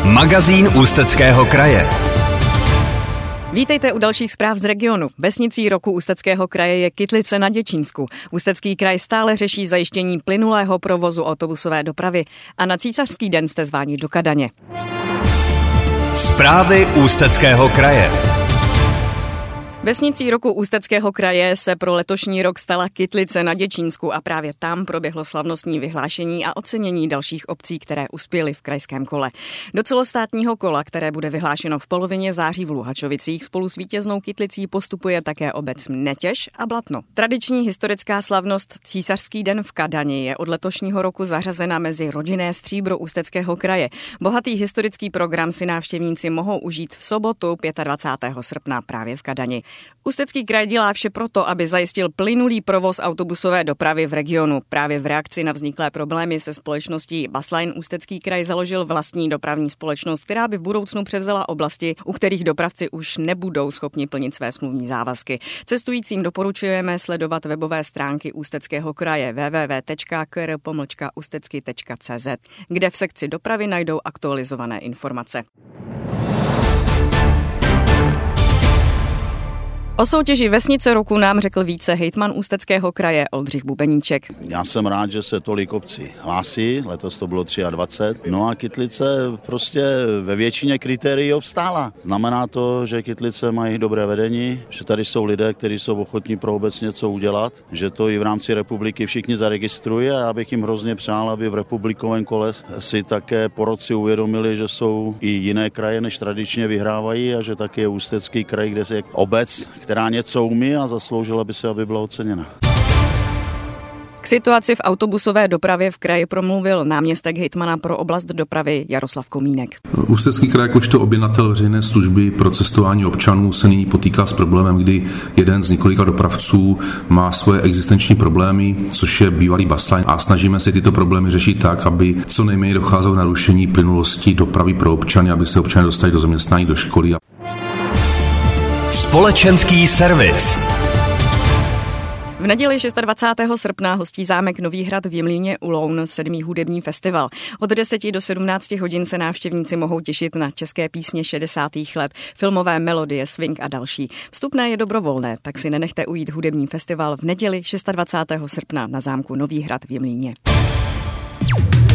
Magazín Ústeckého kraje. Vítejte u dalších zpráv z regionu. Vesnicí roku Ústeckého kraje je Kytlice na Děčínsku. Ústecký kraj stále řeší zajištění plynulého provozu autobusové dopravy a na Císařský den jste zváni do Kadaně. Zprávy Ústeckého kraje. Vesnicí roku Ústeckého kraje se pro letošní rok stala Kytlice na Děčínsku a právě tam proběhlo slavnostní vyhlášení a ocenění dalších obcí, které uspěly v krajském kole. Do celostátního kola, které bude vyhlášeno v polovině září v Luhačovicích, spolu s vítěznou Kytlicí postupuje také obec Netěž a Blatno. Tradiční historická slavnost Císařský den v Kadani je od letošního roku zařazena mezi rodinné stříbro Ústeckého kraje. Bohatý historický program si návštěvníci mohou užít v sobotu 25. srpna právě v Kadani. Ústecký kraj dělá vše proto, aby zajistil plynulý provoz autobusové dopravy v regionu. Právě v reakci na vzniklé problémy se společností Busline Ústecký kraj založil vlastní dopravní společnost, která by v budoucnu převzala oblasti, u kterých dopravci už nebudou schopni plnit své smluvní závazky. Cestujícím doporučujeme sledovat webové stránky Ústeckého kraje www.kr.ústecky.cz, kde v sekci dopravy najdou aktualizované informace. O soutěži Vesnice roku nám řekl více hejtman Ústeckého kraje Oldřich Bubeníček. Já jsem rád, že se tolik obcí hlásí, letos to bylo 23. No a Kytlice prostě ve většině kritérií obstála. Znamená to, že Kytlice mají dobré vedení, že tady jsou lidé, kteří jsou ochotní pro obec něco udělat, že to i v rámci republiky všichni zaregistrují a já bych jim hrozně přál, aby v republikovém kole si také porodci uvědomili, že jsou i jiné kraje, než tradičně vyhrávají a že taky je Ústecký kraj, kde je obec, která něco umí a zasloužila by se, aby byla oceněna. K situaci v autobusové dopravě v kraji promluvil náměstek hejtmana pro oblast dopravy Jaroslav Komínek. Ústecký kraj jakožto objednatel veřejné služby pro cestování občanů se nyní potýká s problémem, kdy jeden z několika dopravců má svoje existenční problémy, což je bývalý Busline, a snažíme se tyto problémy řešit tak, aby co nejméně docházelo na narušení plynulosti dopravy pro občany, aby se občané dostali do zaměstnání, do školy. Společenský servis. V neděli 26. srpna hostí zámek Nový Hrad v Jemlíně u Loun 7. hudební festival. Od 10 do 17 hodin se návštěvníci mohou těšit na české písně 60. let, filmové melodie, swing a další. Vstupné je dobrovolné, tak si nenechte ujít hudební festival v neděli 26. srpna na zámku Nový Hrad v Jemlíně.